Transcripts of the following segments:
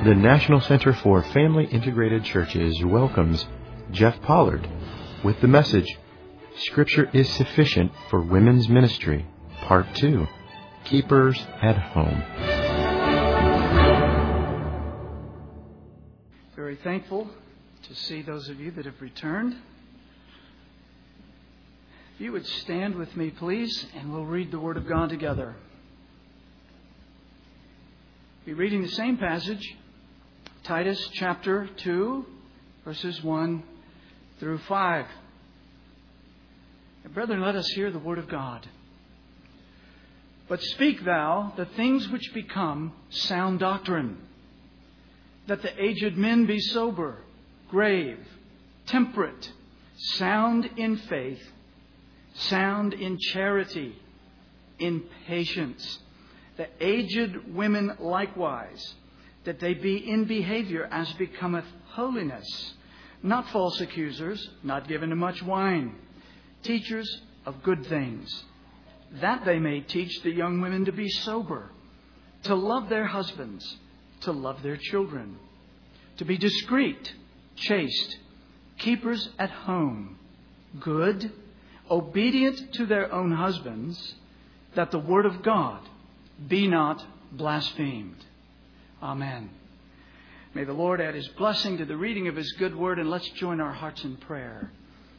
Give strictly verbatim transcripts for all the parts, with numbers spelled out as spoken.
The National Center for Family Integrated Churches welcomes Jeff Pollard with the message, Scripture is Sufficient for Women's Ministry, Part two, Keepers at Home. Very thankful to see those of you that have returned. If you would stand with me, please, and we'll read the Word of God together. We'll be reading the same passage, Titus chapter two, verses one through five. And brethren, let us hear the Word of God. But speak thou the things which become sound doctrine, that the aged men be sober, grave, temperate, sound in faith, sound in charity, in patience. The aged women likewise, that they be in behavior as becometh holiness, not false accusers, not given to much wine, teachers of good things, that they may teach the young women to be sober, to love their husbands, to love their children, to be discreet, chaste, keepers at home, good, obedient to their own husbands, that the word of God be not blasphemed. Amen. May the Lord add His blessing to the reading of His good word, and let's join our hearts in prayer.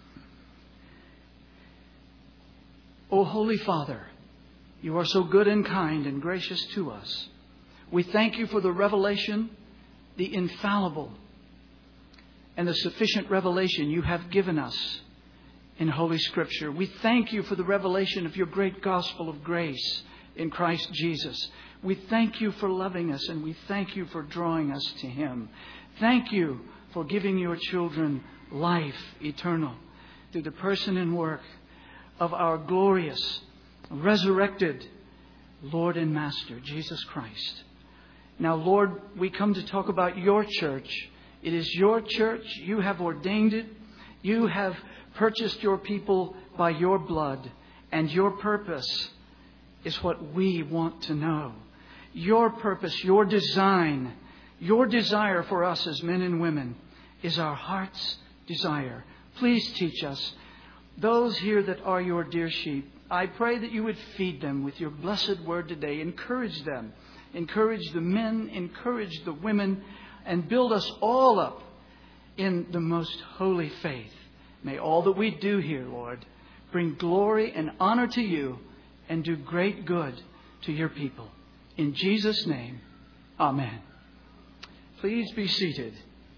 O Holy Father, You are so good and kind and gracious to us. We thank You for the revelation, the infallible and the sufficient revelation You have given us in Holy Scripture. We thank You for the revelation of Your great gospel of grace in Christ Jesus. We thank You for loving us, and we thank You for drawing us to Him. Thank You for giving Your children life eternal through the person and work of our glorious, resurrected Lord and Master, Jesus Christ. Now, Lord, we come to talk about Your church. It is Your church. You have ordained it. You have purchased Your people by Your blood, and Your purpose is what we want to know. Your purpose, Your design, Your desire for us as men and women is our heart's desire. Please teach us. Those here that are Your dear sheep, I pray that You would feed them with Your blessed word today. Encourage them. Encourage the men, encourage the women, and build us all up in the most holy faith. May all that we do here, Lord, bring glory and honor to You and do great good to Your people. In Jesus' name, amen. Please be seated.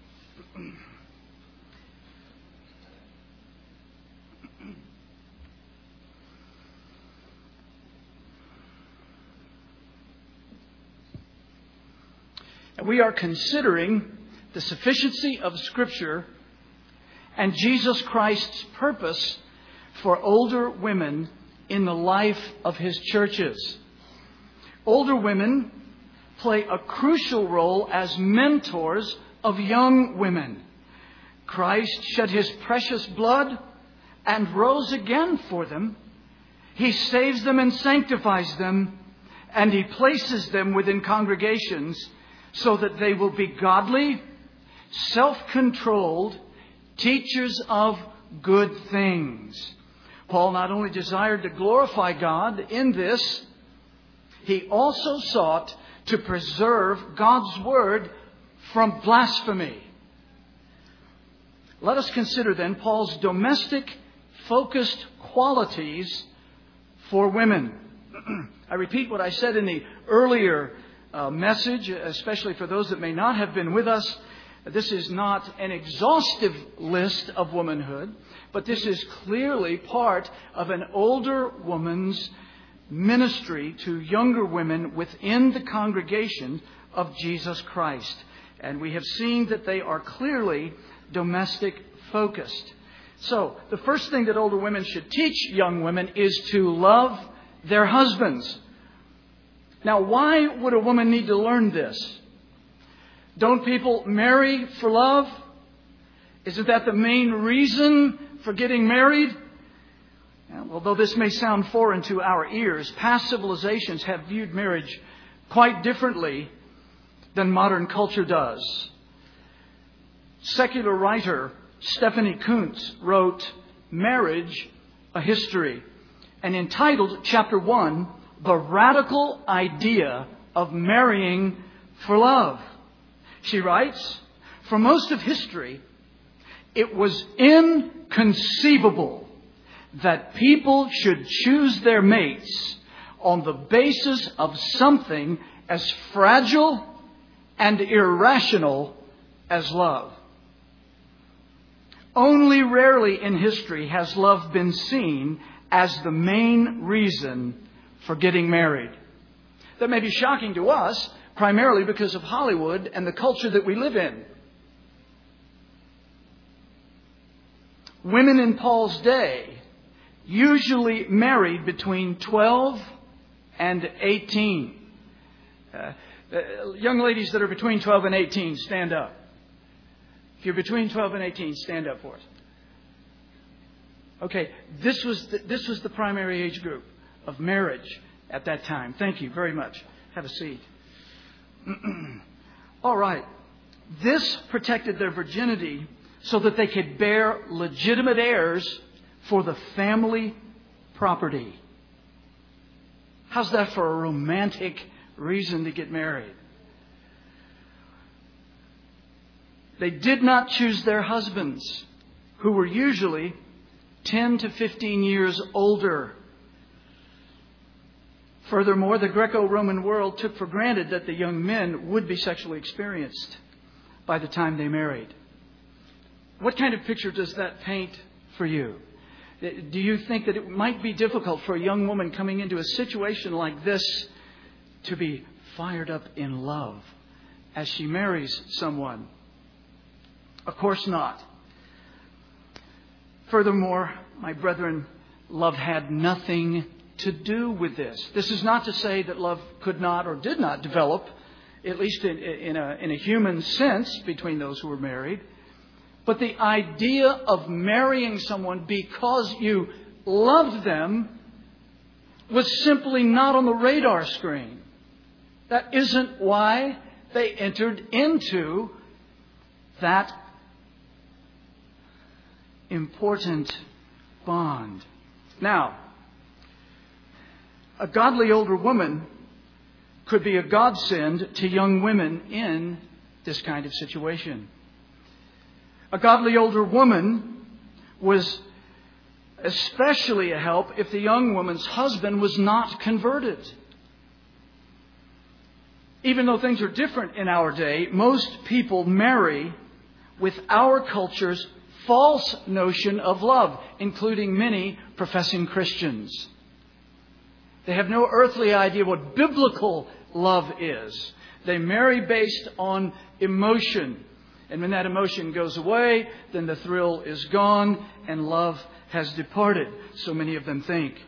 We are considering the sufficiency of Scripture and Jesus Christ's purpose for older women in the life of His churches. Older women play a crucial role as mentors of young women. Christ shed His precious blood and rose again for them. He saves them and sanctifies them, and He places them within congregations so that they will be godly, self-controlled teachers of good things. Paul not only desired to glorify God in this, he also sought to preserve God's word from blasphemy. Let us consider then Paul's domestic focused qualities for women. I repeat what I said in the earlier uh, message, especially for those that may not have been with us. This is not an exhaustive list of womanhood, but this is clearly part of an older woman's ministry to younger women within the congregation of Jesus Christ. And we have seen that they are clearly domestic focused. So, the first thing that older women should teach young women is to love their husbands. Now, why would a woman need to learn this? Don't people marry for love? Isn't that the main reason for getting married? Although this may sound foreign to our ears, past civilizations have viewed marriage quite differently than modern culture does. Secular writer Stephanie Kuntz wrote Marriage, a History, and entitled Chapter one, The Radical Idea of Marrying for Love. She writes, for most of history, it was inconceivable that people should choose their mates on the basis of something as fragile and irrational as love. Only rarely in history has love been seen as the main reason for getting married. That may be shocking to us, primarily because of Hollywood and the culture that we live in. Women in Paul's day usually married between twelve and eighteen. Uh, uh, young ladies that are between twelve and eighteen, stand up. If you're between twelve and eighteen, stand up for us. Okay, this was the, this was the primary age group of marriage at that time. Thank you very much. Have a seat. All right. This protected their virginity so that they could bear legitimate heirs for the family property. How's that for a romantic reason to get married? They did not choose their husbands, who were usually ten to fifteen years older. Furthermore, the Greco-Roman world took for granted that the young men would be sexually experienced by the time they married. What kind of picture does that paint for you? Do you think that it might be difficult for a young woman coming into a situation like this to be fired up in love as she marries someone? Of course not. Furthermore, my brethren, love had nothing to do with this. This is not to say that love could not or did not develop, at least in, in, a, in a human sense, between those who were married. But the idea of marrying someone because you loved them was simply not on the radar screen. That isn't why they entered into that important bond. Now, a godly older woman could be a godsend to young women in this kind of situation. A godly older woman was especially a help if the young woman's husband was not converted. Even though things are different in our day, most people marry with our culture's false notion of love, including many professing Christians. They have no earthly idea what biblical love is. They marry based on emotion. And when that emotion goes away, then the thrill is gone and love has departed. So many of them think.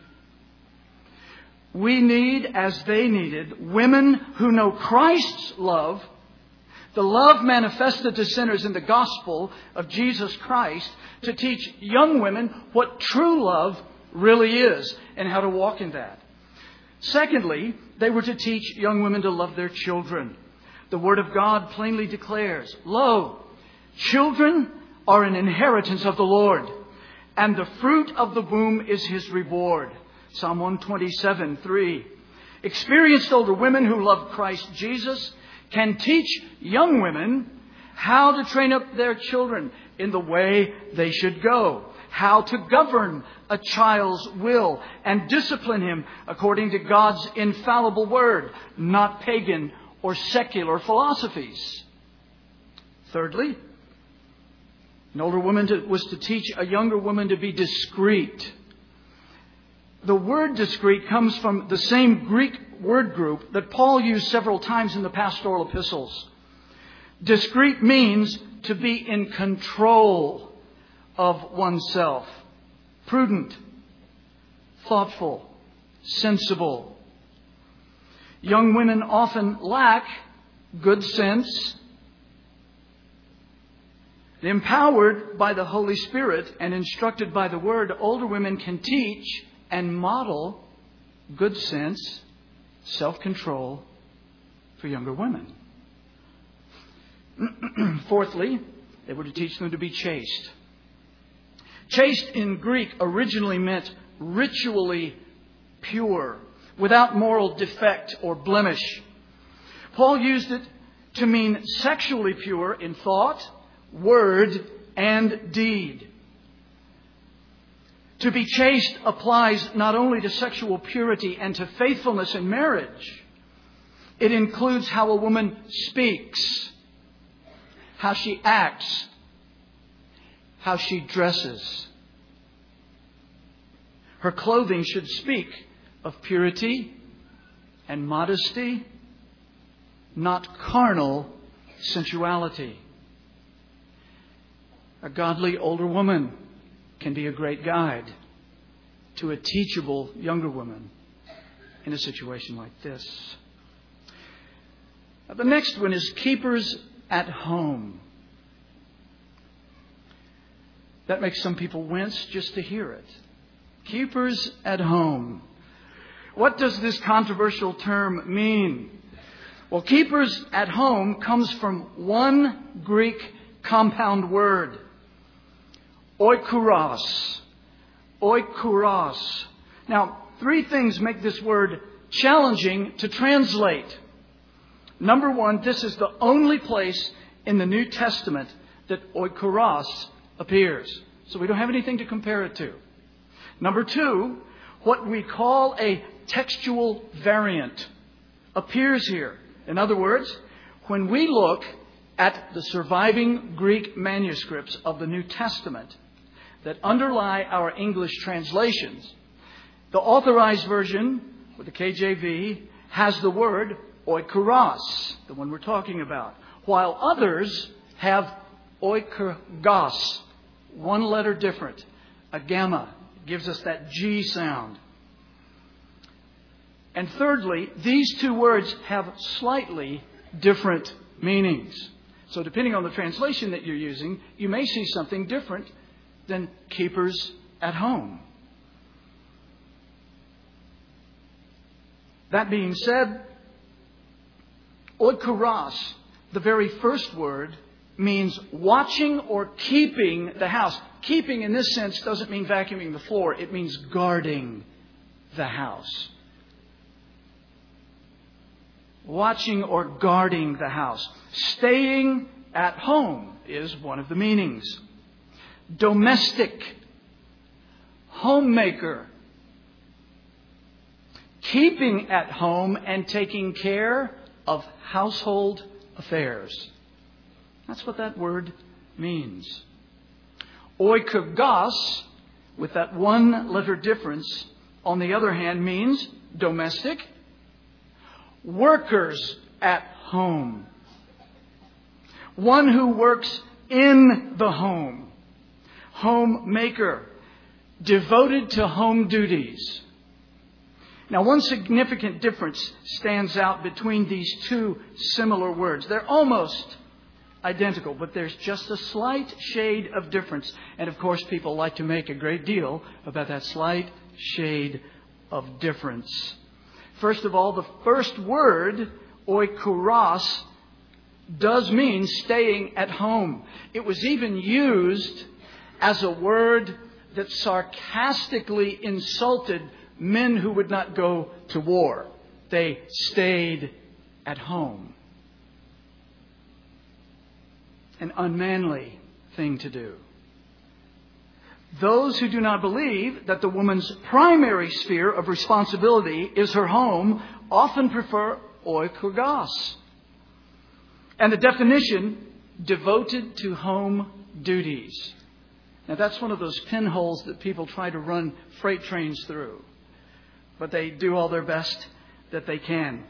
We need, as they needed, women who know Christ's love, the love manifested to sinners in the gospel of Jesus Christ, to teach young women what true love really is and how to walk in that. Secondly, they were to teach young women to love their children. The Word of God plainly declares, "Lo, children are an inheritance of the Lord, and the fruit of the womb is His reward." Psalm one twenty-seven, three. Experienced older women who love Christ Jesus can teach young women how to train up their children in the way they should go, how to govern a child's will and discipline him according to God's infallible word, not pagan or secular philosophies. Thirdly, an older woman to, was to teach a younger woman to be discreet. The word discreet comes from the same Greek word group that Paul used several times in the pastoral epistles. Discreet means to be in control of oneself. Prudent, thoughtful, sensible. Young women often lack good sense. Empowered by the Holy Spirit and instructed by the Word, older women can teach and model good sense, self-control for younger women. Fourthly, they were to teach them to be chaste. Chaste in Greek originally meant ritually pure, without moral defect or blemish. Paul used it to mean sexually pure in thought, word, and deed. To be chaste applies not only to sexual purity and to faithfulness in marriage. It includes how a woman speaks, how she acts, how she dresses. Her clothing should speak of purity and modesty, not carnal sensuality. A godly older woman can be a great guide to a teachable younger woman in a situation like this. The next one is keepers at home. That makes some people wince just to hear it. Keepers at home. What does this controversial term mean? Well, keepers at home comes from one Greek compound word. Oikuros. Oikuros. Now, three things make this word challenging to translate. Number one, this is the only place in the New Testament that oikuros appears. So we don't have anything to compare it to. Number two, what we call a textual variant appears here. In other words, when we look at the surviving Greek manuscripts of the New Testament that underlie our English translations, the Authorized Version, or the K J V, has the word oikuros, the one we're talking about, while others have oikurgos, one letter different, a gamma, gives us that G sound. And thirdly, these two words have slightly different meanings. So depending on the translation that you're using, you may see something different than keepers at home. That being said, oikuros, the very first word, means watching or keeping the house. Keeping in this sense doesn't mean vacuuming the floor. It means guarding the house. Watching or guarding the house. Staying at home is one of the meanings. Domestic. Homemaker. Keeping at home and taking care of household affairs. That's what that word means. Oikagos, with that one letter difference, on the other hand, means domestic. Workers at home. One who works in the home. Homemaker. Devoted to home duties. Now, one significant difference stands out between these two similar words. They're almost identical, but there's just a slight shade of difference. And of course, people like to make a great deal about that slight shade of difference. First of all, the first word, oikuros, does mean staying at home. It was even used as a word that sarcastically insulted men who would not go to war. They stayed at home. An unmanly thing to do. Those who do not believe that the woman's primary sphere of responsibility is her home often prefer oikagos. And the definition, devoted to home duties. Now that's one of those pinholes that people try to run freight trains through. But they do all their best that they can.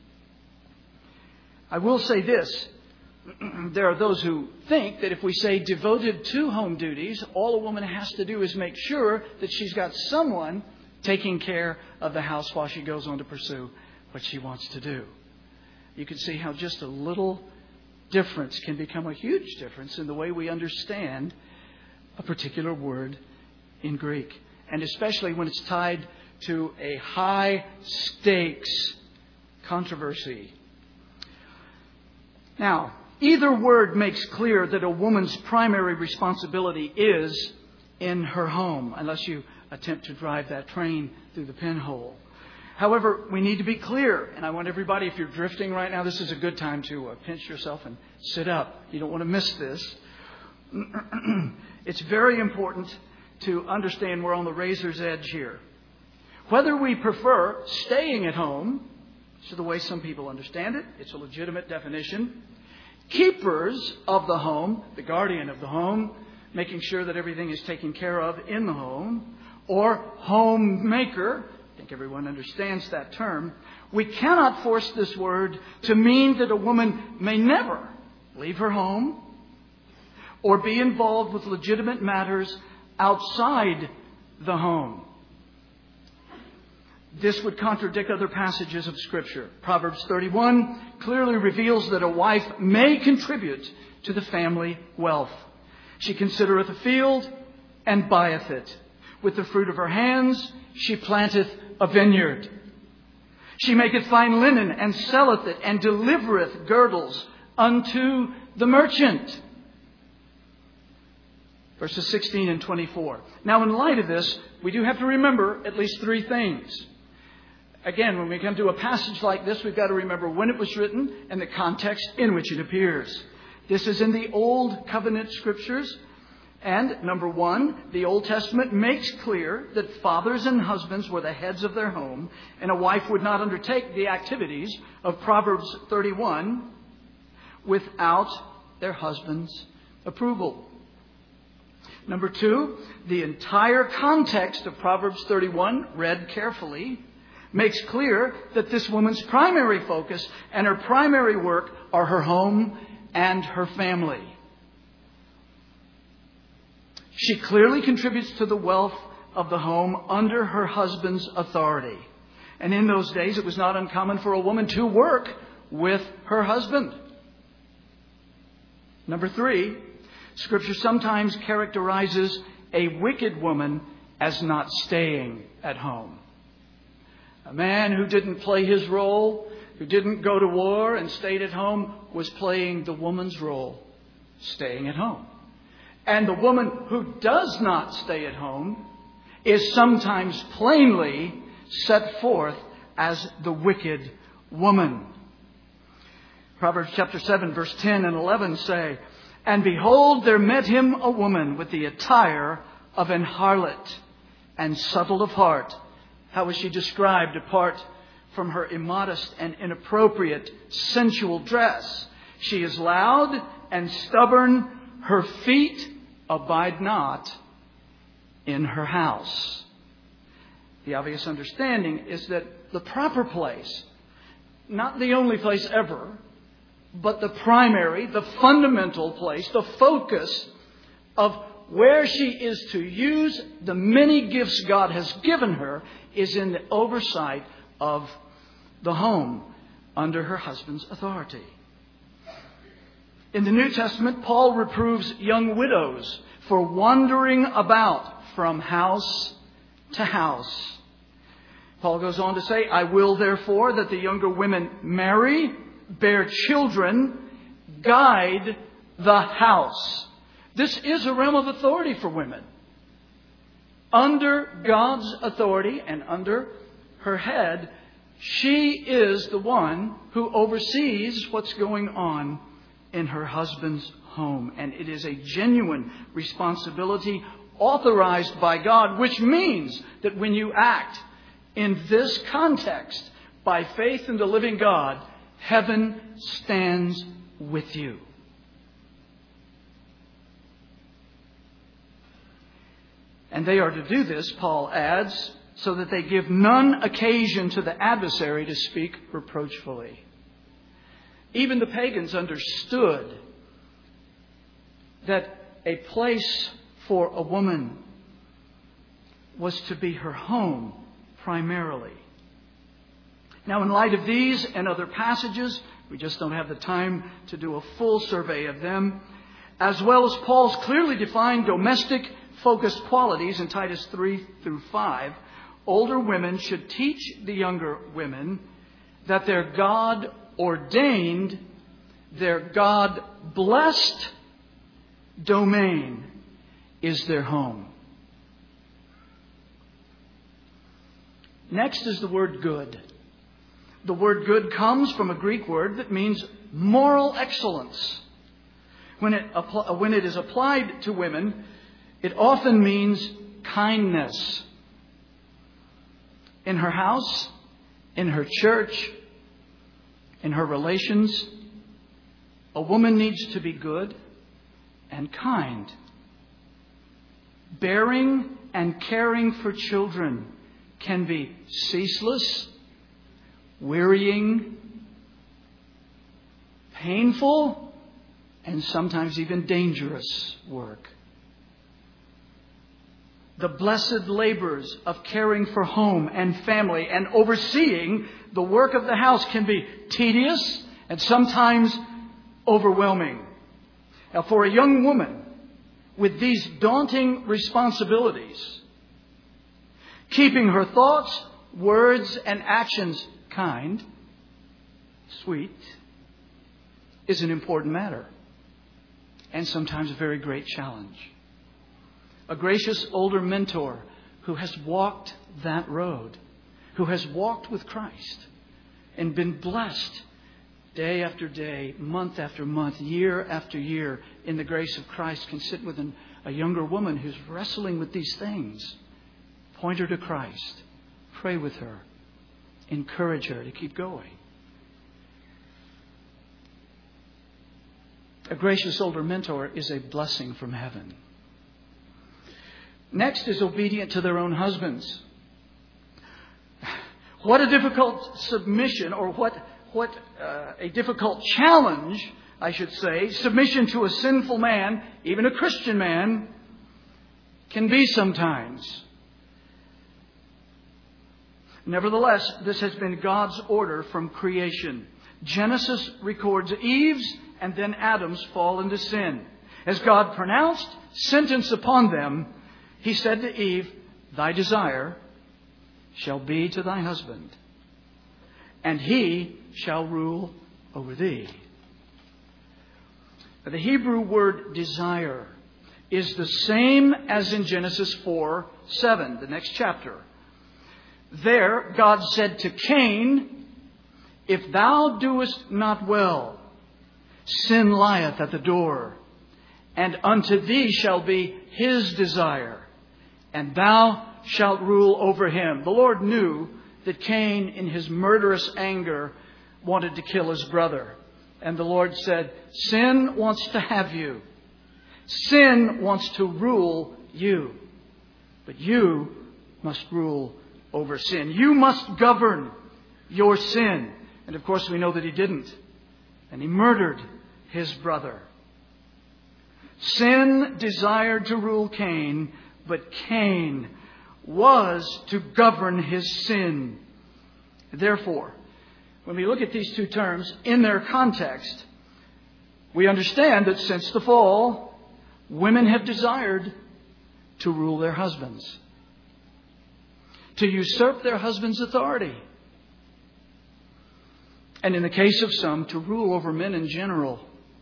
I will say this. There are those who think that if we say devoted to home duties, all a woman has to do is make sure that she's got someone taking care of the house while she goes on to pursue what she wants to do. You can see how just a little difference can become a huge difference in the way we understand a particular word in Greek. And especially when it's tied to a high stakes controversy. Now, either word makes clear that a woman's primary responsibility is in her home, unless you attempt to drive that train through the pinhole. However, we need to be clear, and I want everybody, if you're drifting right now, this is a good time to uh, pinch yourself and sit up. You don't want to miss this. It's very important to understand we're on the razor's edge here. Whether we prefer staying at home, which is the way some people understand it, it's a legitimate definition, keepers of the home, the guardian of the home, making sure that everything is taken care of in the home, or homemaker, I think everyone understands that term, we cannot force this word to mean that a woman may never leave her home or be involved with legitimate matters outside the home. This would contradict other passages of Scripture. Proverbs thirty-one clearly reveals that a wife may contribute to the family wealth. She considereth a field and buyeth it. With the fruit of her hands she planteth a vineyard. She maketh fine linen and selleth it, and delivereth girdles unto the merchant. Verses sixteen and twenty-four. Now, in light of this, we do have to remember at least three things. Again, when we come to a passage like this, we've got to remember when it was written and the context in which it appears. This is in the Old Covenant Scriptures. And number one, the Old Testament makes clear that fathers and husbands were the heads of their home, and a wife would not undertake the activities of Proverbs thirty-one without their husband's approval. Number two, the entire context of Proverbs thirty-one, read carefully, makes clear that this woman's primary focus and her primary work are her home and her family. She clearly contributes to the wealth of the home under her husband's authority. And in those days, it was not uncommon for a woman to work with her husband. Number three, Scripture sometimes characterizes a wicked woman as not staying at home. A man who didn't play his role, who didn't go to war and stayed at home, was playing the woman's role, staying at home. And the woman who does not stay at home is sometimes plainly set forth as the wicked woman. Proverbs chapter seven, verse ten and eleven say, "And behold, there met him a woman with the attire of an harlot and subtle of heart." How is she described apart from her immodest and inappropriate sensual dress? She is loud and stubborn. Her feet abide not in her house. The obvious understanding is that the proper place, not the only place ever, but the primary, the fundamental place, the focus of where she is to use the many gifts God has given her, is in the oversight of the home under her husband's authority. In the New Testament, Paul reproves young widows for wandering about from house to house. Paul goes on to say, "I will therefore that the younger women marry, bear children, guide the house." This is a realm of authority for women. Under God's authority and under her head, she is the one who oversees what's going on in her husband's home. And it is a genuine responsibility authorized by God, which means that when you act in this context by faith in the living God, heaven stands with you. And they are to do this, Paul adds, so that they give none occasion to the adversary to speak reproachfully. Even the pagans understood that a place for a woman was to be her home primarily. Now, in light of these and other passages, we just don't have the time to do a full survey of them, as well as Paul's clearly defined domestic focused qualities in Titus three through five, older women should teach the younger women that their God-ordained Their God-blessed domain is their home. Next is the word good. The word good comes from a Greek word that means moral excellence. When it, when it is applied to women, it often means kindness. In her house, in her church, in her relations, a woman needs to be good and kind. Bearing and caring for children can be ceaseless, wearying, painful, and sometimes even dangerous work. The blessed labors of caring for home and family and overseeing the work of the house can be tedious and sometimes overwhelming. Now, for a young woman with these daunting responsibilities, keeping her thoughts, words, and actions kind, sweet, is an important matter and sometimes a very great challenge. A gracious older mentor who has walked that road, who has walked with Christ and been blessed day after day, month after month, year after year in the grace of Christ, can sit with an, a younger woman who's wrestling with these things. Point her to Christ. Pray with her. Encourage her to keep going. A gracious older mentor is a blessing from heaven. Next is obedient to their own husbands. What a difficult submission, or what what uh, a difficult challenge, I should say, submission to a sinful man, even a Christian man, can be sometimes. Nevertheless, this has been God's order from creation. Genesis records Eve's and then Adam's fall into sin. As God pronounced sentence upon them, He said to Eve, "Thy desire shall be to thy husband, and he shall rule over thee." The Hebrew word desire is the same as in Genesis four seven, the next chapter. There, God said to Cain, "If thou doest not well, sin lieth at the door, and unto thee shall be his desire, and thou shalt rule over him." The Lord knew that Cain, in his murderous anger, wanted to kill his brother. And the Lord said, sin wants to have you. Sin wants to rule you. But you must rule over sin. You must govern your sin. And of course we know that he didn't. And he murdered his brother. Sin desired to rule Cain, but Cain was to govern his sin. Therefore, when we look at these two terms in their context, we understand that since the fall, women have desired to rule their husbands, to usurp their husband's authority, and in the case of some, to rule over men in general.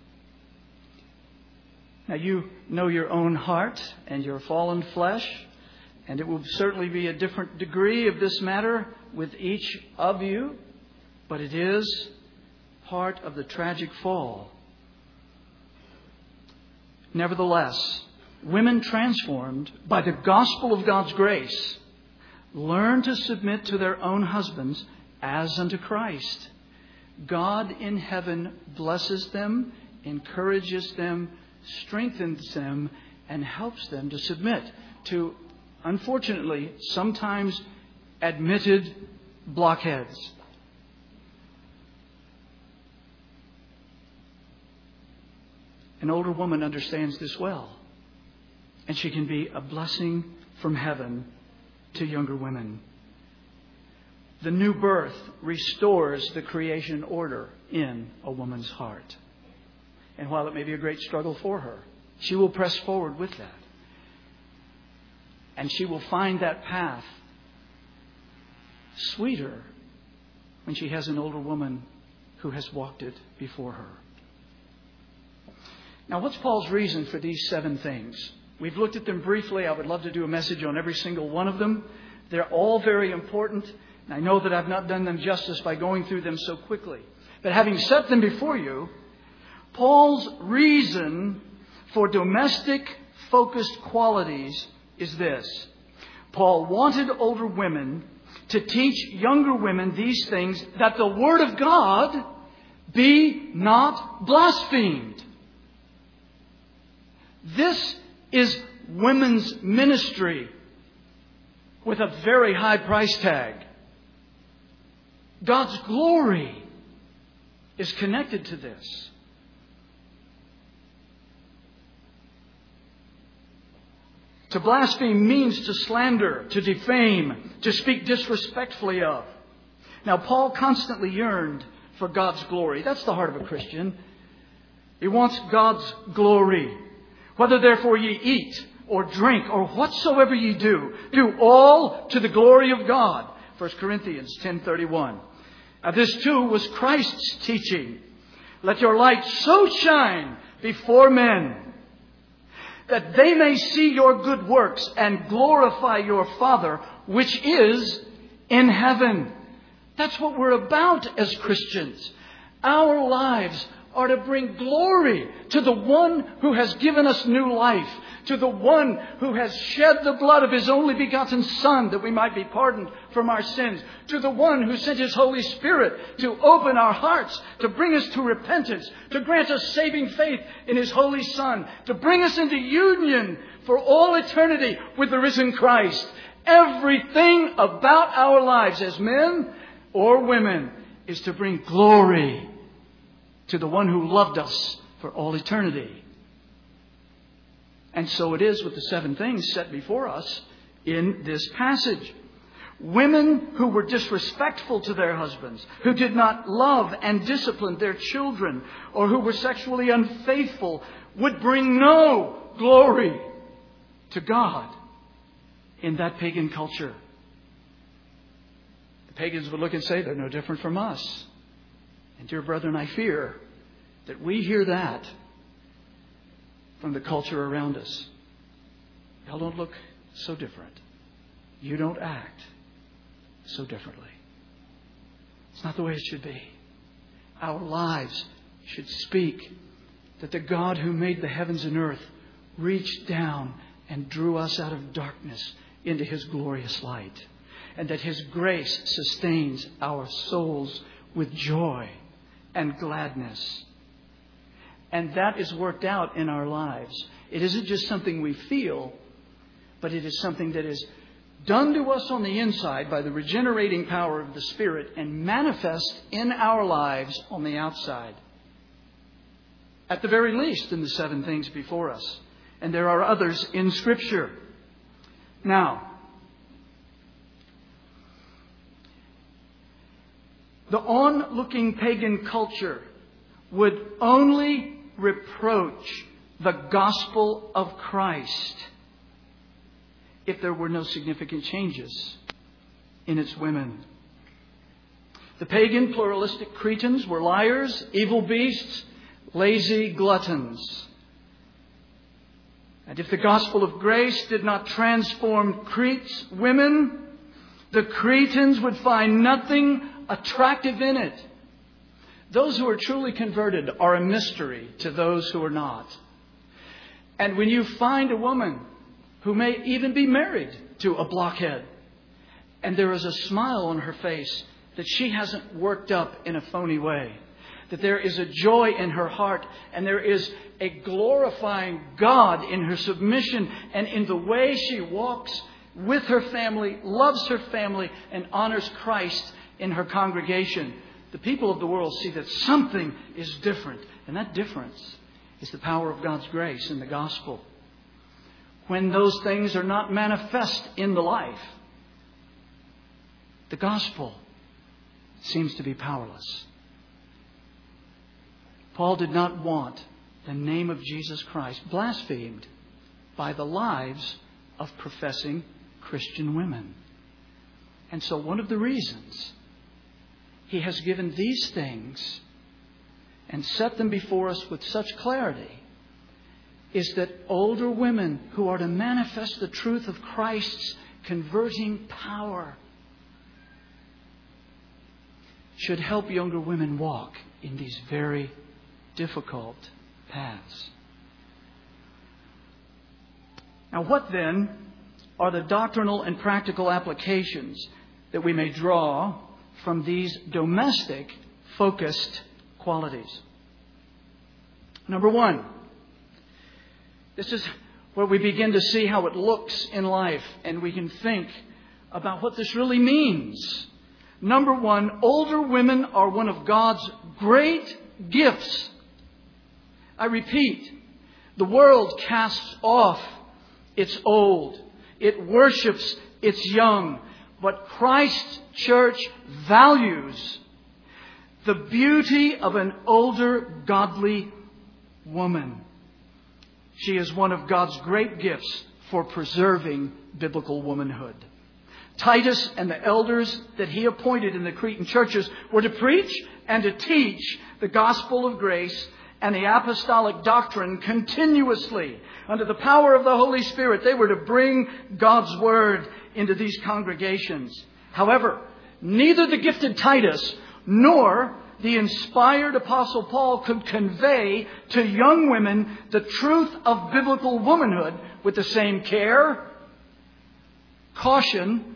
Now, you know your own heart and your fallen flesh, and it will certainly be a different degree of this matter with each of you, but it is part of the tragic fall. Nevertheless, women transformed by the gospel of God's grace learn to submit to their own husbands as unto Christ. God in heaven blesses them, encourages them, strengthens them, and helps them to submit to, unfortunately, sometimes admitted blockheads. An older woman understands this well, and she can be a blessing from heaven to younger women. The new birth restores the creation order in a woman's heart. And while it may be a great struggle for her, she will press forward with that. And she will find that path sweeter when she has an older woman who has walked it before her. Now, what's Paul's reason for these seven things? We've looked at them briefly. I would love to do a message on every single one of them. They're all very important. And I know that I've not done them justice by going through them so quickly. But having set them before you, Paul's reason for domestic-focused qualities is this. Paul wanted older women to teach younger women these things, that the Word of God be not blasphemed. This is women's ministry with a very high price tag. God's glory is connected to this. To blaspheme means to slander, to defame, to speak disrespectfully of. Now, Paul constantly yearned for God's glory. That's the heart of a Christian. He wants God's glory. Whether therefore ye eat or drink or whatsoever ye do, do all to the glory of God. First Corinthians ten thirty-one. Now, this too was Christ's teaching. Let your light so shine before men that they may see your good works and glorify your Father which is in heaven. That's what we're about as Christians. Our lives are to bring glory to the one who has given us new life, to the one who has shed the blood of His only begotten Son that we might be pardoned from our sins, to the one who sent His Holy Spirit to open our hearts, to bring us to repentance, to grant us saving faith in His Holy Son, to bring us into union for all eternity with the risen Christ. Everything about our lives as men or women is to bring glory to the one who loved us for all eternity. And so it is with the seven things set before us in this passage. Women who were disrespectful to their husbands, who did not love and discipline their children, or who were sexually unfaithful, would bring no glory to God in that pagan culture. The pagans would look and say, they're no different from us. And dear brethren, I fear that we hear that from the culture around us. Y'all don't look so different. You don't act so differently. It's not the way it should be. Our lives should speak that the God who made the heavens and earth reached down and drew us out of darkness into His glorious light. And that His grace sustains our souls with joy and gladness. And that is worked out in our lives. It isn't just something we feel, but it is something that is done to us on the inside by the regenerating power of the Spirit and manifest in our lives on the outside. At the very least in the seven things before us. And there are others in Scripture. Now, the onlooking pagan culture would only reproach the gospel of Christ if there were no significant changes in its women. The pagan pluralistic Cretans were liars, evil beasts, lazy gluttons. And if the gospel of grace did not transform Crete's women, the Cretans would find nothing attractive in it. Those who are truly converted are a mystery to those who are not. And when you find a woman who may even be married to a blockhead, and there is a smile on her face that she hasn't worked up in a phony way, that there is a joy in her heart, and there is a glorifying God in her submission and in the way she walks with her family, loves her family, and honors Christ in her congregation, the people of the world see that something is different. And that difference is the power of God's grace in the gospel. When those things are not manifest in the life, the gospel seems to be powerless. Paul did not want the name of Jesus Christ blasphemed by the lives of professing Christian women. And so one of the reasons he has given these things and set them before us with such clarity is that older women who are to manifest the truth of Christ's converting power should help younger women walk in these very difficult paths. Now, what then are the doctrinal and practical applications that we may draw from these domestic focused qualities? Number one, this is where we begin to see how it looks in life, and we can think about what this really means. Number one, older women are one of God's great gifts. I repeat, the world casts off its old. It worships its young. But Christ's church values the beauty of an older, godly woman. She is one of God's great gifts for preserving biblical womanhood. Titus and the elders that he appointed in the Cretan churches were to preach and to teach the gospel of grace and the apostolic doctrine continuously. Under the power of the Holy Spirit, they were to bring God's word into these congregations. However, neither the gifted Titus nor the inspired Apostle Paul could convey to young women the truth of biblical womanhood with the same care, caution,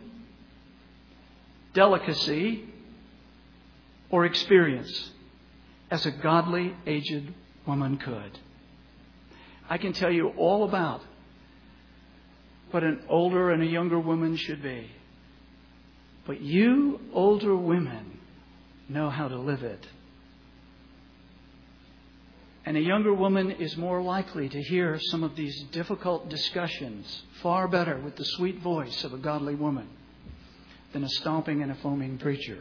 delicacy, or experience as a godly, aged woman could. I can tell you all about what an older and a younger woman should be. But you older women know how to live it. And a younger woman is more likely to hear some of these difficult discussions far better with the sweet voice of a godly woman than a stomping and a foaming preacher.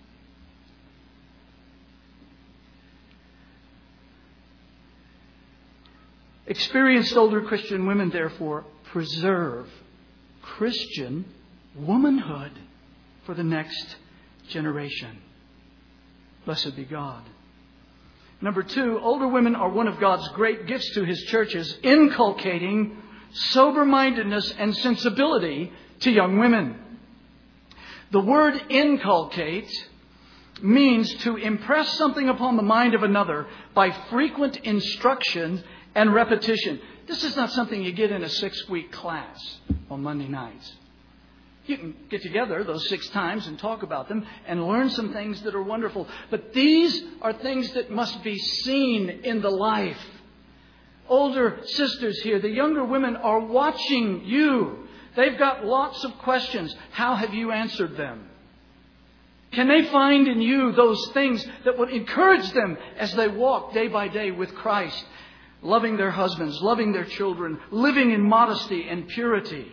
Experienced older Christian women, therefore, preserve Christian womanhood for the next generation. Blessed be God. Number two, older women are one of God's great gifts to His churches, inculcating sober-mindedness and sensibility to young women. The word inculcate means to impress something upon the mind of another by frequent instruction and repetition. This is not something you get in a six-week class on Monday nights. You can get together those six times and talk about them and learn some things that are wonderful. But these are things that must be seen in the life. Older sisters here, the younger women are watching you. They've got lots of questions. How have you answered them? Can they find in you those things that would encourage them as they walk day by day with Christ, loving their husbands, loving their children, living in modesty and purity?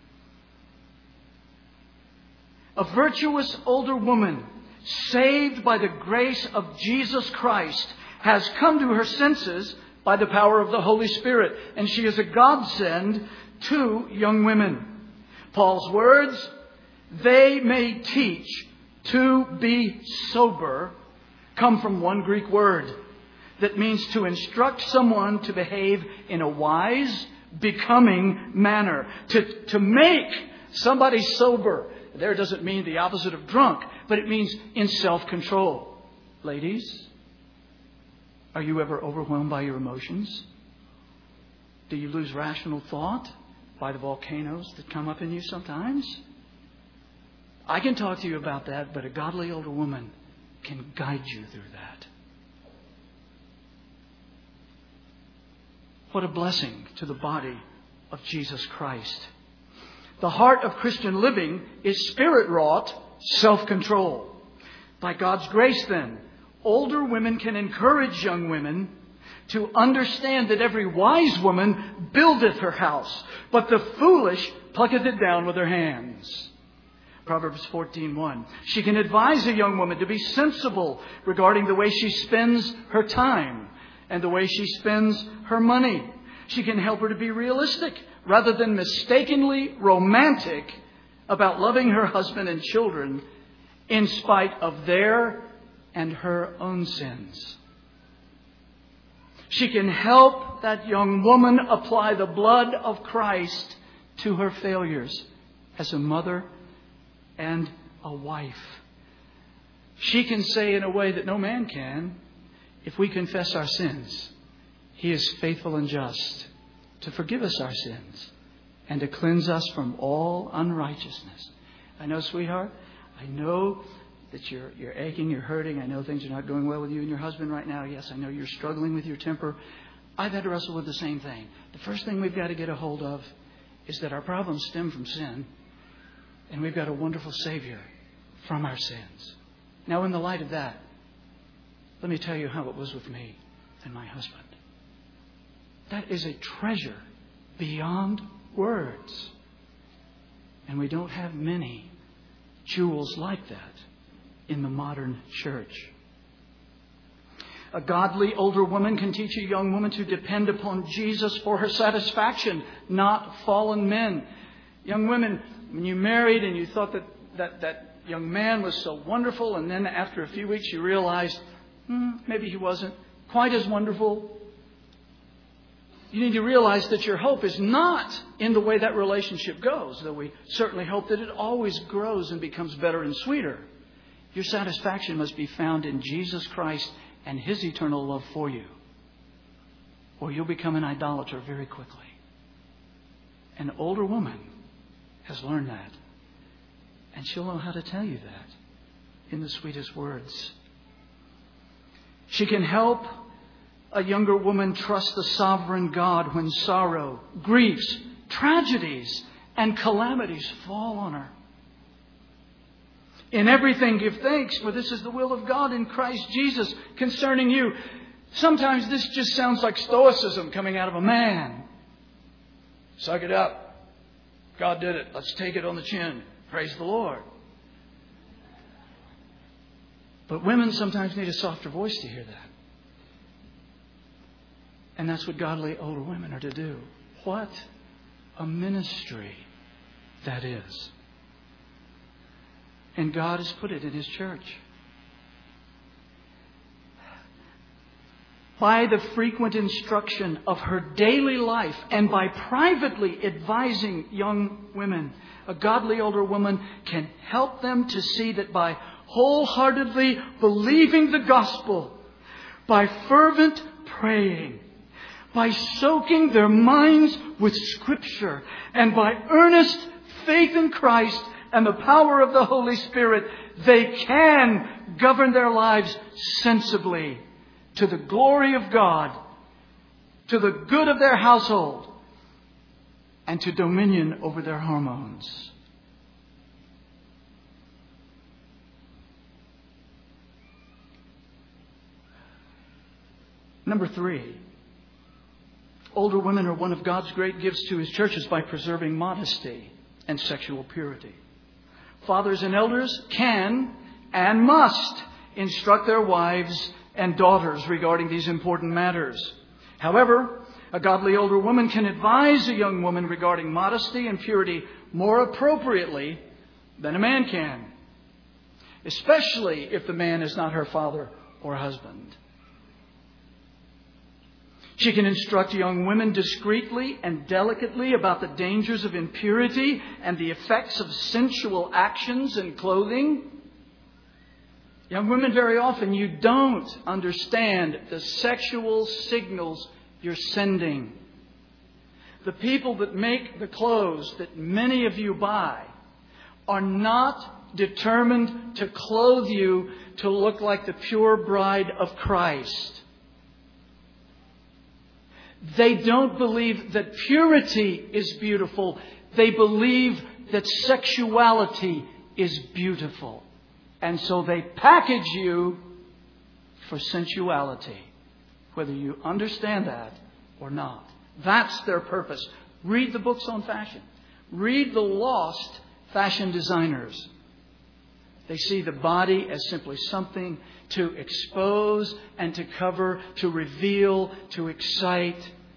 A virtuous older woman, saved by the grace of Jesus Christ, has come to her senses by the power of the Holy Spirit. And she is a godsend to young women. Paul's words, they may teach to be sober, come from one Greek word that means to instruct someone to behave in a wise, becoming manner. To, to make somebody sober. There doesn't mean the opposite of drunk, but it means in self-control. Ladies, are you ever overwhelmed by your emotions? Do you lose rational thought by the volcanoes that come up in you sometimes? I can talk to you about that, but a godly older woman can guide you through that. What a blessing to the body of Jesus Christ. The heart of Christian living is Spirit-wrought self-control. By God's grace, then, older women can encourage young women to understand that every wise woman buildeth her house, but the foolish plucketh it down with her hands. Proverbs fourteen one. She can advise a young woman to be sensible regarding the way she spends her time and the way she spends her money. She can help her to be realistic rather than mistakenly romantic about loving her husband and children in spite of their and her own sins. She can help that young woman apply the blood of Christ to her failures as a mother and a wife. She can say in a way that no man can, if we confess our sins, He is faithful and just to forgive us our sins and to cleanse us from all unrighteousness. I know, sweetheart, I know that you're you're aching, you're hurting. I know things are not going well with you and your husband right now. Yes, I know you're struggling with your temper. I've had to wrestle with the same thing. The first thing we've got to get a hold of is that our problems stem from sin, and we've got a wonderful Savior from our sins. Now, in the light of that, let me tell you how it was with me and my husband. That is a treasure beyond words. And we don't have many jewels like that in the modern church. A godly older woman can teach a young woman to depend upon Jesus for her satisfaction, not fallen men. Young women, when you married and you thought that that, that young man was so wonderful, and then after a few weeks you realized, hmm, maybe he wasn't quite as wonderful. You need to realize that your hope is not in the way that relationship goes, though we certainly hope that it always grows and becomes better and sweeter. Your satisfaction must be found in Jesus Christ and His eternal love for you, or you'll become an idolater very quickly. An older woman has learned that, and she'll know how to tell you that in the sweetest words. She can help a younger woman trust the sovereign God when sorrow, griefs, tragedies, and calamities fall on her. In everything give thanks, for this is the will of God in Christ Jesus concerning you. Sometimes this just sounds like stoicism coming out of a man. Suck it up. God did it. Let's take it on the chin. Praise the Lord. But women sometimes need a softer voice to hear that. And that's what godly older women are to do. What a ministry that is. And God has put it in His church. By the frequent instruction of her daily life and by privately advising young women, a godly older woman can help them to see that by wholeheartedly believing the gospel, by fervent praying, by soaking their minds with Scripture, and by earnest faith in Christ and the power of the Holy Spirit, they can govern their lives sensibly to the glory of God, to the good of their household, and to dominion over their hormones. Number three. Older women are one of God's great gifts to His churches by preserving modesty and sexual purity. Fathers and elders can and must instruct their wives and daughters regarding these important matters. However, a godly older woman can advise a young woman regarding modesty and purity more appropriately than a man can, especially if the man is not her father or husband. She can instruct young women discreetly and delicately about the dangers of impurity and the effects of sensual actions and clothing. Young women, very often you don't understand the sexual signals you're sending. The people that make the clothes that many of you buy are not determined to clothe you to look like the pure bride of Christ. They don't believe that purity is beautiful. They believe that sexuality is beautiful. And so they package you for sensuality, whether you understand that or not. That's their purpose. Read the books on fashion. Read the lost fashion designers. They see the body as simply something to expose and to cover, to reveal, to excite.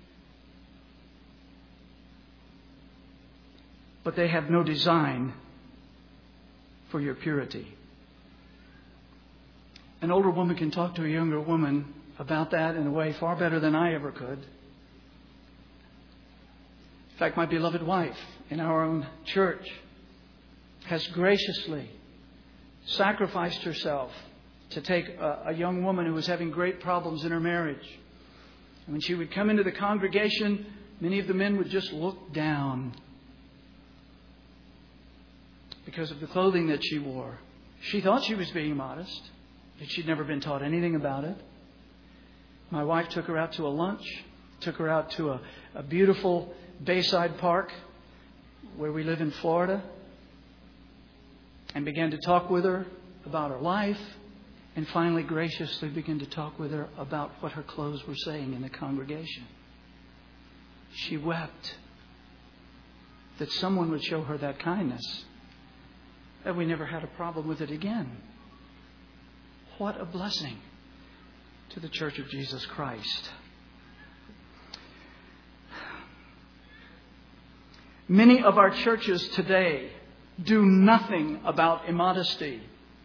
But they have no design for your purity. An older woman can talk to a younger woman about that in a way far better than I ever could. In fact, my beloved wife in our own church has graciously sacrificed herself to take a, a young woman who was having great problems in her marriage. And when she would come into the congregation, many of the men would just look down because of the clothing that she wore. She thought she was being modest, but she'd never been taught anything about it. My wife took her out to a lunch, took her out to a, a beautiful Bayside Park where we live in Florida, and began to talk with her about her life, and finally graciously began to talk with her about what her clothes were saying in the congregation. She wept that someone would show her that kindness, that we never had a problem with it again. What a blessing to the Church of Jesus Christ. Many of our churches today do nothing about immodesty.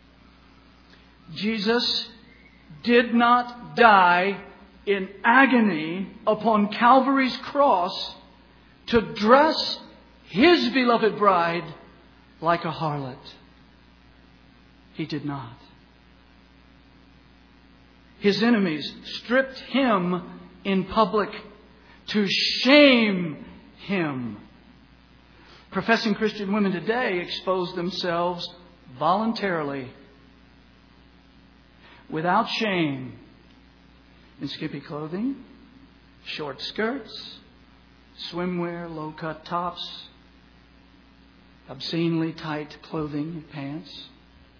Jesus did not die in agony upon Calvary's cross to dress His beloved bride like a harlot. He did not. His enemies stripped Him in public to shame Him. Professing Christian women today expose themselves voluntarily, without shame, in skimpy clothing, short skirts, swimwear, low-cut tops, obscenely tight clothing and pants.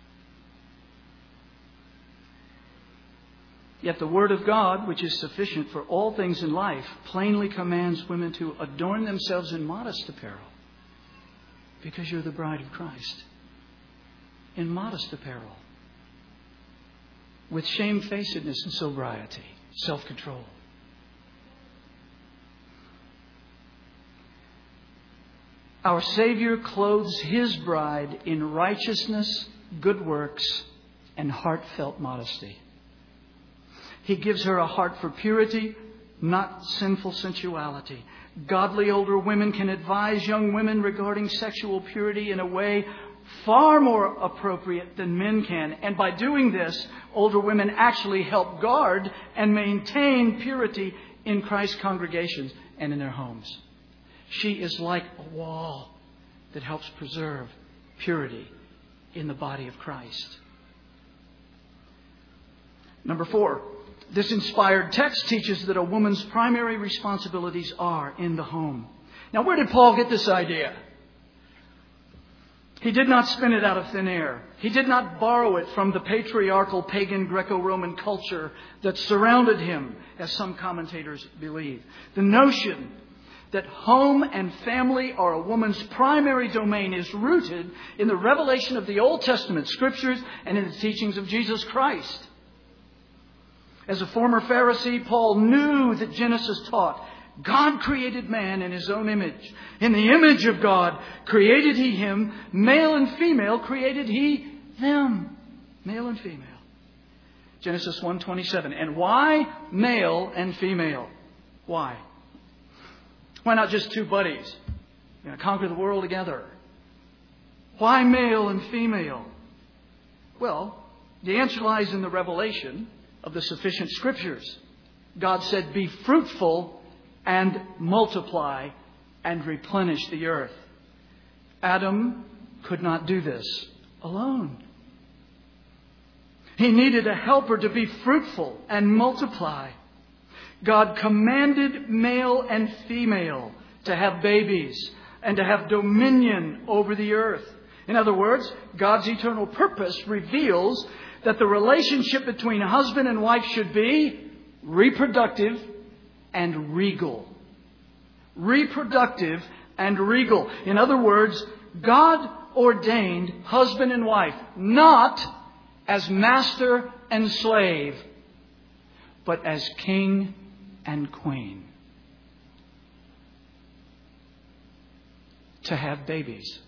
Yet the Word of God, which is sufficient for all things in life, plainly commands women to adorn themselves in modest apparel, because you're the bride of Christ. In modest apparel, with shamefacedness and sobriety, self-control. Our Savior clothes His bride in righteousness, good works, and heartfelt modesty. He gives her a heart for purity, not sinful sensuality. Godly older women can advise young women regarding sexual purity in a way far more appropriate than men can. And by doing this, older women actually help guard and maintain purity in Christ's congregations and in their homes. She is like a wall that helps preserve purity in the body of Christ. Number four, this inspired text teaches that a woman's primary responsibilities are in the home. Now, where did Paul get this idea? He did not spin it out of thin air. He did not borrow it from the patriarchal pagan Greco-Roman culture that surrounded him, as some commentators believe. The notion that home and family are a woman's primary domain is rooted in the revelation of the Old Testament Scriptures and in the teachings of Jesus Christ. As a former Pharisee, Paul knew that Genesis taught God created man in His own image. In the image of God created He him. Male and female created He them. Male and female. Genesis one twenty-seven. And why male and female? Why? Why not just two buddies? You know, conquer the world together. Why male and female? Well, the answer lies in the revelation of the sufficient Scriptures. God said, "Be fruitful and multiply and replenish the earth." Adam could not do this alone. He needed a helper to be fruitful and multiply. God commanded male and female to have babies and to have dominion over the earth. In other words, God's eternal purpose reveals that the relationship between husband and wife should be reproductive and regal. Reproductive and regal. In other words, God ordained husband and wife not as master and slave, but as king and queen, to have babies.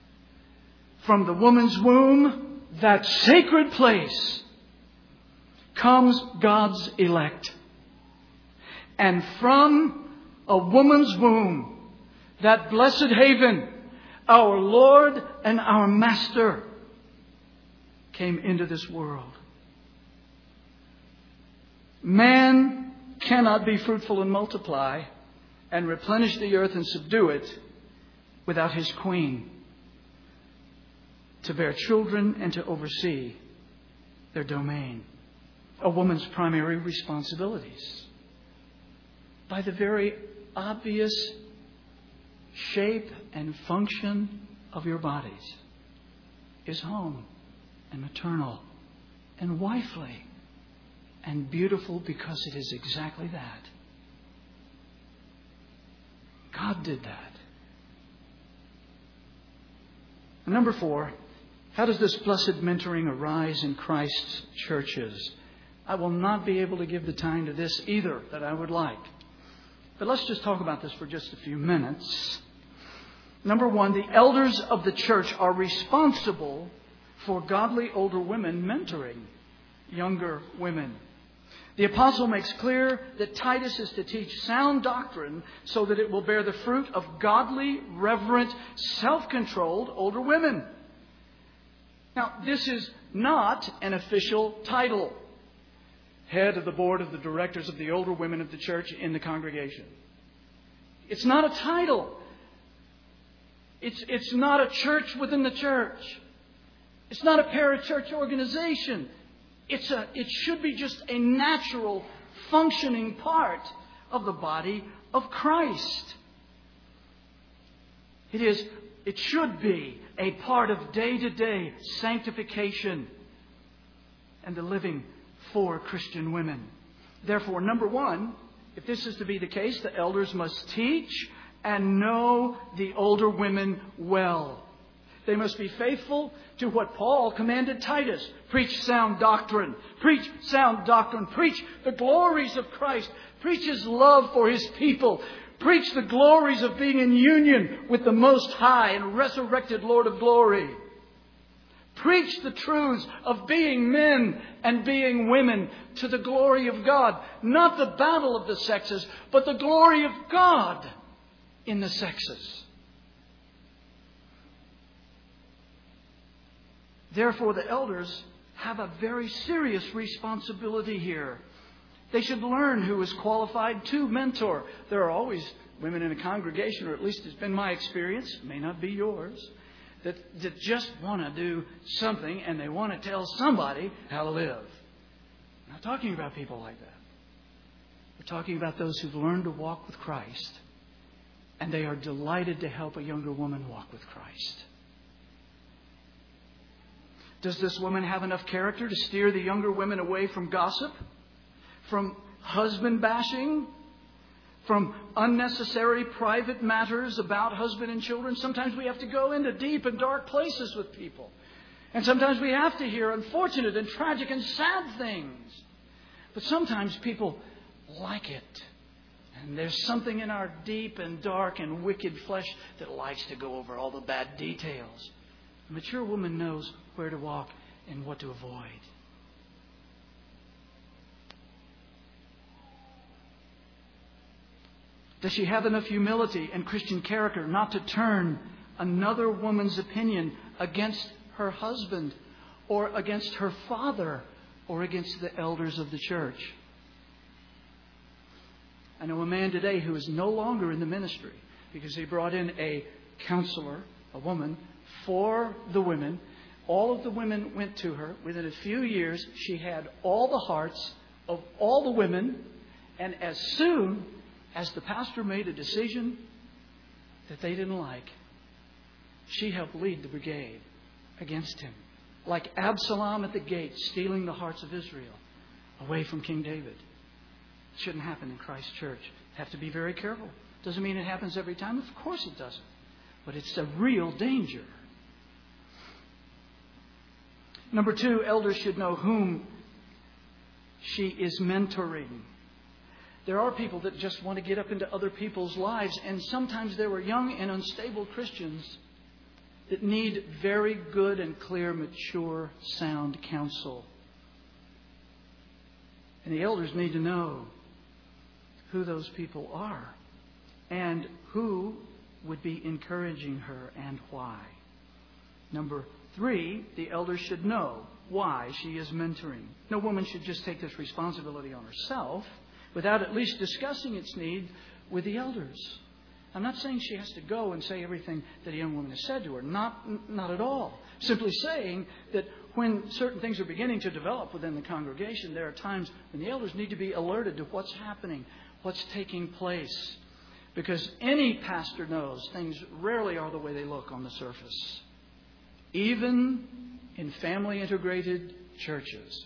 From the woman's womb, that sacred place, comes God's elect. And from a woman's womb, that blessed haven, our Lord and our Master came into this world. Man cannot be fruitful and multiply and replenish the earth and subdue it without his queen to bear children and to oversee their domain. A woman's primary responsibilities. By the very obvious shape and function of your bodies is home and maternal and wifely and beautiful because it is exactly that. God did that. And number four, how does this blessed mentoring arise in Christ's churches? I will not be able to give the time to this either that I would like. But let's just talk about this for just a few minutes. Number one, the elders of the church are responsible for godly older women mentoring younger women. The apostle makes clear that Titus is to teach sound doctrine so that it will bear the fruit of godly, reverent, self-controlled older women. Now, this is not an official title. Head of the board of the directors of the older women of the church in the congregation. It's not a title. It's, it's not a church within the church. It's not a parachurch organization. It's a, it should be just a natural, functioning part of the body of Christ. It is, it should be a part of day-to-day sanctification and the living for Christian women. Therefore, number one, if this is to be the case, the elders must teach and know the older women well. They must be faithful to what Paul commanded Titus. Preach sound doctrine. Preach sound doctrine. Preach the glories of Christ. Preach His love for His people. Preach the glories of being in union with the Most High and resurrected Lord of glory. Preach the truths of being men and being women to the glory of God. Not the battle of the sexes, but the glory of God in the sexes. Therefore, the elders have a very serious responsibility here. They should learn who is qualified to mentor. There are always women in a congregation, or at least it's been my experience, it may not be yours, that, that just want to do something and they want to tell somebody how to live. I'm not talking about people like that. We're talking about those who've learned to walk with Christ, and they are delighted to help a younger woman walk with Christ. Does this woman have enough character to steer the younger women away from gossip, from husband bashing, from unnecessary private matters about husband and children? Sometimes we have to go into deep and dark places with people. And sometimes we have to hear unfortunate and tragic and sad things. But sometimes people like it. And there's something in our deep and dark and wicked flesh that likes to go over all the bad details. A mature woman knows where to walk and what to avoid. Does she have enough humility and Christian character not to turn another woman's opinion against her husband or against her father or against the elders of the church? I know a man today who is no longer in the ministry because he brought in a counselor, a woman, for the women. All of the women went to her. Within a few years, she had all the hearts of all the women. And as soon as the pastor made a decision that they didn't like, she helped lead the brigade against him. Like Absalom at the gate, stealing the hearts of Israel away from King David. It shouldn't happen in Christ's church. Have to be very careful. Doesn't mean it happens every time. Of course it doesn't. But it's a real danger. Number two, elders should know whom she is mentoring. There are people that just want to get up into other people's lives, and sometimes there are young and unstable Christians that need very good and clear, mature, sound counsel. And the elders need to know who those people are and who would be encouraging her and why. Number three, the elders should know why she is mentoring. No woman should just take this responsibility on herself without at least discussing its need with the elders. I'm not saying she has to go and say everything that a young woman has said to her. Not, not at all. Simply saying that when certain things are beginning to develop within the congregation, there are times when the elders need to be alerted to what's happening, what's taking place. Because any pastor knows things rarely are the way they look on the surface. Even in family integrated churches.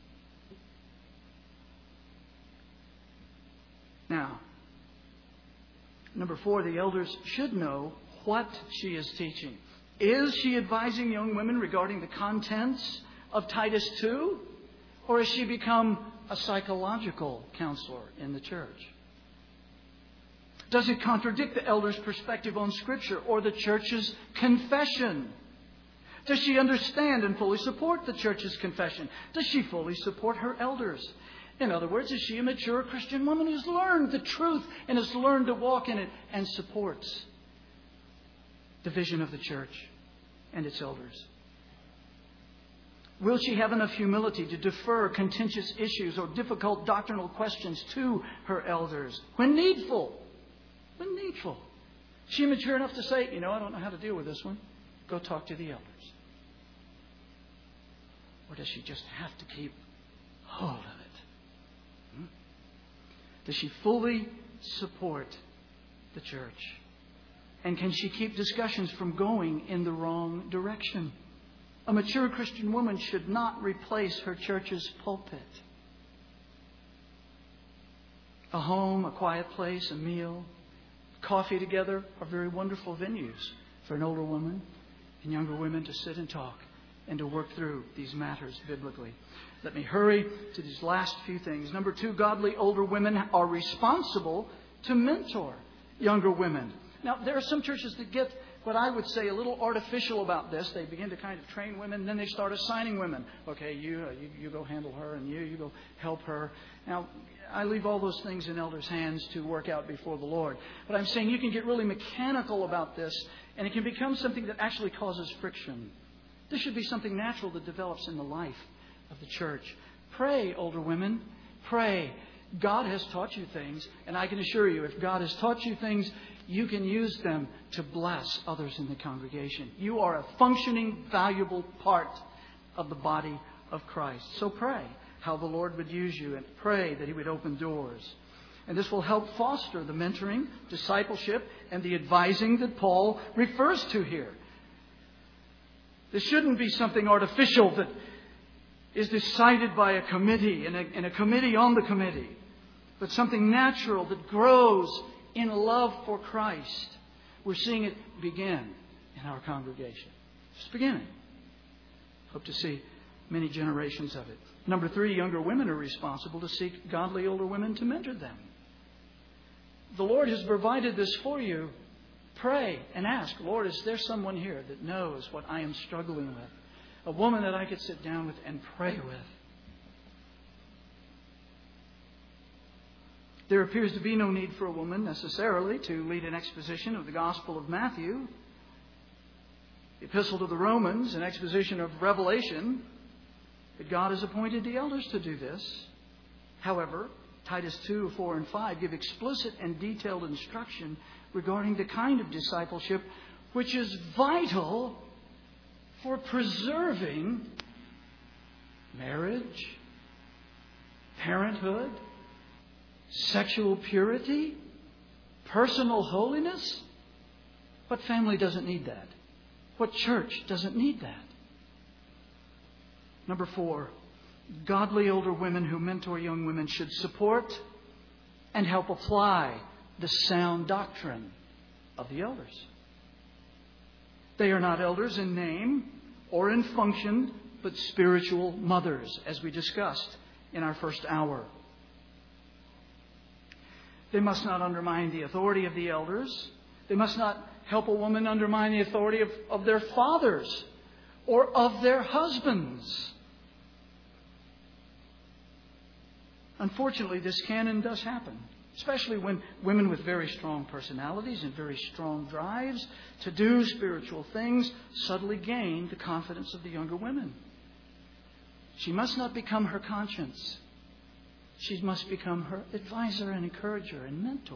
Now, number four, the elders should know what she is teaching. Is she advising young women regarding the contents of Titus two? Or has she become a psychological counselor in the church? Does it contradict the elders' perspective on Scripture or the church's confession? Does she understand and fully support the church's confession? Does she fully support her elders? In other words, is she a mature Christian woman who's learned the truth and has learned to walk in it and supports the vision of the church and its elders? Will she have enough humility to defer contentious issues or difficult doctrinal questions to her elders when needful? When needful. Is she mature enough to say, you know, I don't know how to deal with this one. Go talk to the elders. Or does she just have to keep hold of it? Hmm? Does she fully support the church? And can she keep discussions from going in the wrong direction? A mature Christian woman should not replace her church's pulpit. A home, a quiet place, a meal, coffee together are very wonderful venues for an older woman and younger women to sit and talk and to work through these matters biblically. Let me hurry to these last few things. Number two, godly older women are responsible to mentor younger women. Now, there are some churches that get what I would say a little artificial about this. They begin to kind of train women, and then they start assigning women. Okay, you, uh, you you go handle her, and you you go help her. Now, I leave all those things in elders' hands to work out before the Lord. But I'm saying you can get really mechanical about this, and it can become something that actually causes friction. This should be something natural that develops in the life of the church. Pray, older women. Pray. God has taught you things, and I can assure you, if God has taught you things, you can use them to bless others in the congregation. You are a functioning, valuable part of the body of Christ. So pray how the Lord would use you, and pray that He would open doors. And this will help foster the mentoring, discipleship, and the advising that Paul refers to here. This shouldn't be something artificial that is decided by a committee and a, and a committee on the committee, but something natural that grows in love for Christ. We're seeing it begin in our congregation. Just beginning. Hope to see many generations of it. Number three, younger women are responsible to seek godly older women to mentor them. The Lord has provided this for you. Pray and ask, Lord, is there someone here that knows what I am struggling with? A woman that I could sit down with and pray with. There appears to be no need for a woman necessarily to lead an exposition of the Gospel of Matthew, the Epistle to the Romans, an exposition of Revelation. But God has appointed the elders to do this. However, Titus two, four, and five give explicit and detailed instruction regarding the kind of discipleship which is vital for preserving marriage, parenthood, sexual purity, personal holiness. What family doesn't need that? What church doesn't need that? Number four, godly older women who mentor young women should support and help apply the sound doctrine of the elders. They are not elders in name or in function, but spiritual mothers, as we discussed in our first hour. They must not undermine the authority of the elders. They must not help a woman undermine the authority of, of their fathers or of their husbands. Unfortunately, this can and does happen, especially when women with very strong personalities and very strong drives to do spiritual things subtly gain the confidence of the younger women. She must not become her conscience. She must become her advisor and encourager and mentor.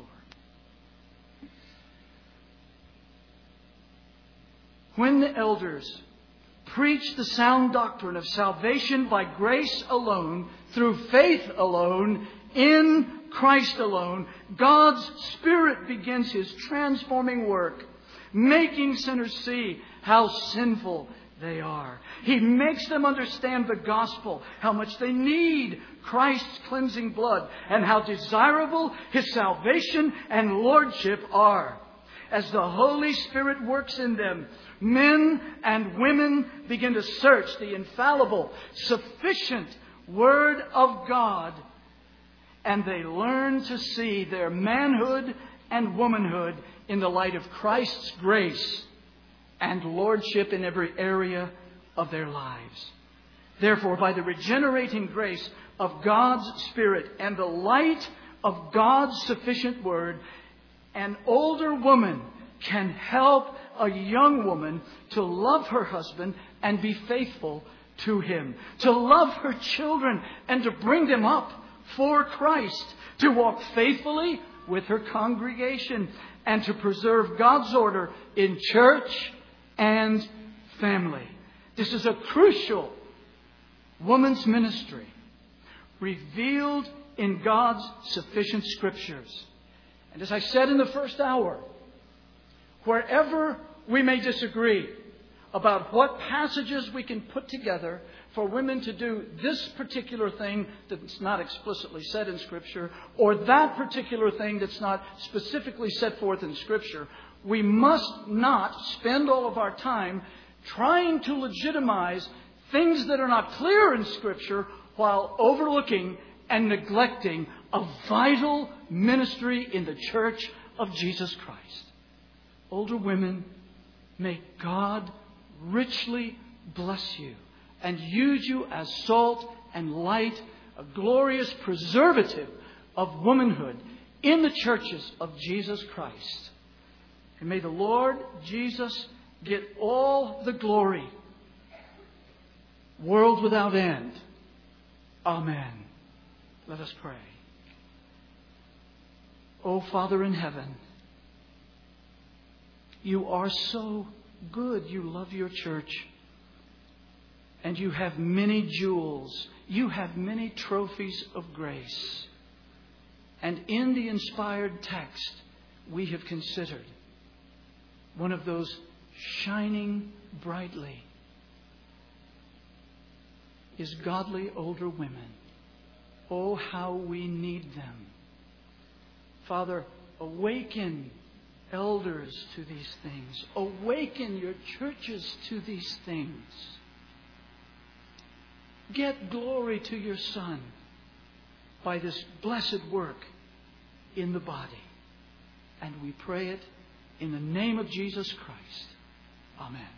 When the elders preach the sound doctrine of salvation by grace alone, through faith alone, in Christ alone, God's Spirit begins His transforming work, making sinners see how sinful they are. He makes them understand the gospel, how much they need Christ's cleansing blood, and how desirable His salvation and lordship are. As the Holy Spirit works in them, men and women begin to search the infallible, sufficient Word of God, and they learn to see their manhood and womanhood in the light of Christ's grace and lordship in every area of their lives. Therefore, by the regenerating grace of God's Spirit and the light of God's sufficient Word, an older woman can help a young woman to love her husband and be faithful to him, to love her children and to bring them up for Christ, to walk faithfully with her congregation, and to preserve God's order in church and family. This is a crucial woman's ministry revealed in God's sufficient Scriptures. And as I said in the first hour, wherever we may disagree about what passages we can put together for women to do this particular thing that's not explicitly said in Scripture, or that particular thing that's not specifically set forth in Scripture, we must not spend all of our time trying to legitimize things that are not clear in Scripture while overlooking and neglecting a vital ministry in the Church of Jesus Christ. Older women, may God richly bless you and use you as salt and light, a glorious preservative of womanhood in the churches of Jesus Christ. And may the Lord Jesus get all the glory, world without end. Amen. Let us pray. O Father in heaven, You are so good. You love Your church. And You have many jewels. You have many trophies of grace. And in the inspired text we have considered, one of those shining brightly is godly older women. Oh, how we need them. Father, awaken elders to these things. Awaken Your churches to these things. Get glory to Your Son by this blessed work in the body. And we pray it in the name of Jesus Christ. Amen.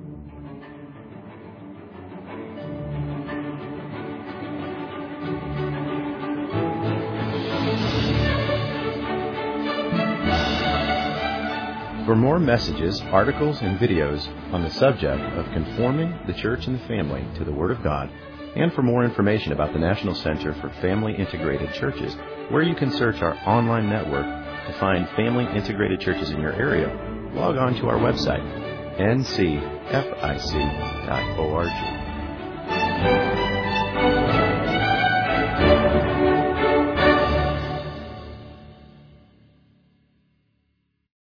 For more messages, articles, and videos on the subject of conforming the church and the family to the Word of God, and for more information about the National Center for Family Integrated Churches, where you can search our online network to find family integrated churches in your area, log on to our website, n c f i c dot org.